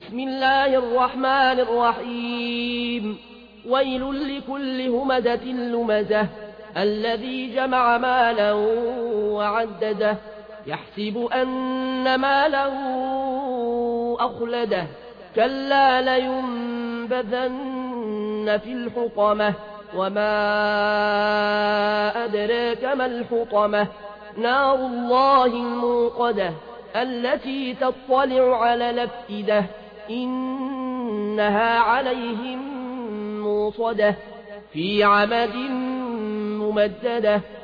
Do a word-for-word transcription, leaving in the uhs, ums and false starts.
بسم الله الرحمن الرحيم ويل لكل همزة لمزة الذي جمع مالا وعدده يحسب أن ماله أخلده كلا لينبذن في الحطمة وما أدراك ما الحطمة نار الله الموقدة التي تطلع على الأفئدة إنها عليهم موصدة في عمد ممددة